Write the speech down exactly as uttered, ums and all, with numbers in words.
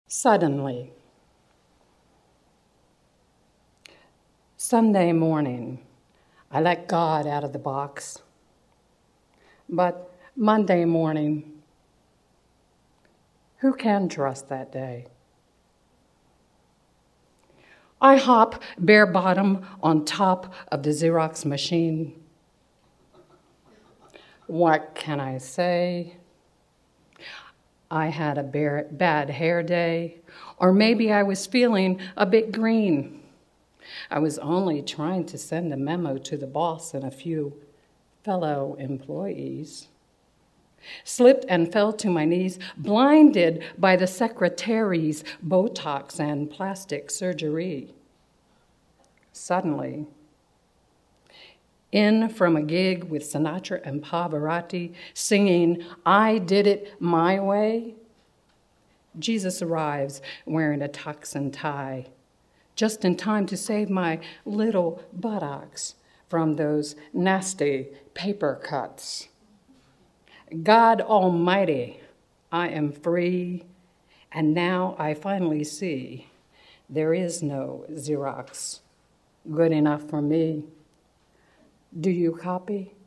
Suddenly, Sunday morning, I let God out of the box. But Monday morning, who can trust that day? I hop bare bottom on top of the Xerox machine. What can I say? I had a bare, bad hair day, or maybe I was feeling a bit green. I was only trying to send a memo to the boss and a few fellow employees. Slipped and fell to my knees, blinded by the secretary's Botox and plastic surgery. Suddenly, in from a gig with Sinatra and Pavarotti singing, "I Did It My Way," Jesus arrives wearing a tux and tie, just in time to save my little buttocks from those nasty paper cuts. God Almighty, I am free, and now I finally see there is no Xerox good enough for me. Do you copy?